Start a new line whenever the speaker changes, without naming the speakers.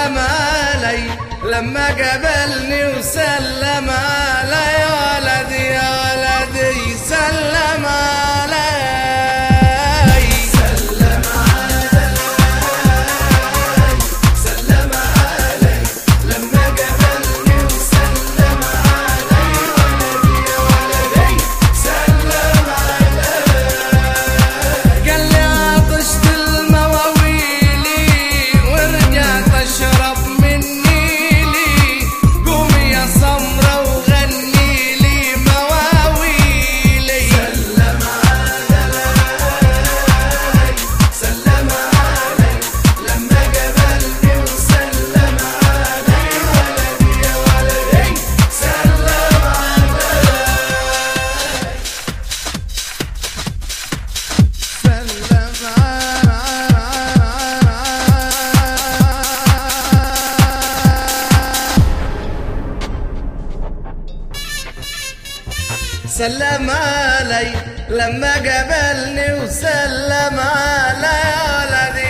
سلم علي لما قابلني وسلم علي يا ولدي يا ولدي سلم علي سلم علي سلم علي لما قابلني وسلم علي ولدي يا ولدي سلم علي قال لي عطشت المواويلي ورجعت اشرب من نيلي قومي يا سمرة وغني لي مواويلي سلم علي سلم علي لما قابلني وسلم علي ولدي يا ولدي سلم علي سلم علي لما قابلني وسلم علي يا ولدي